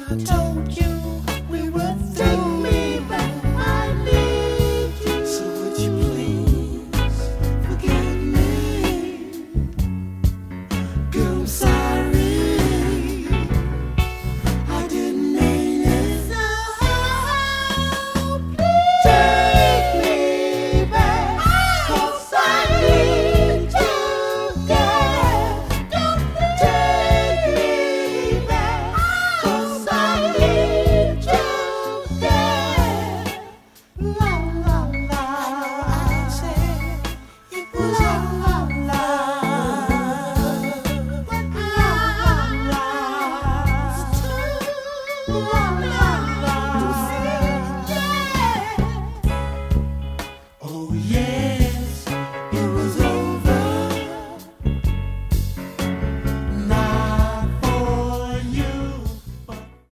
I told you we were take me back. I need you. So would you please forgive me? Girl, I'm sorry. I didn't mean it. So please take me back. 'Cause I need you, yeah. Take me back. 'Cause I need you, yeah. La la la. I said it was la la la. La la la. La la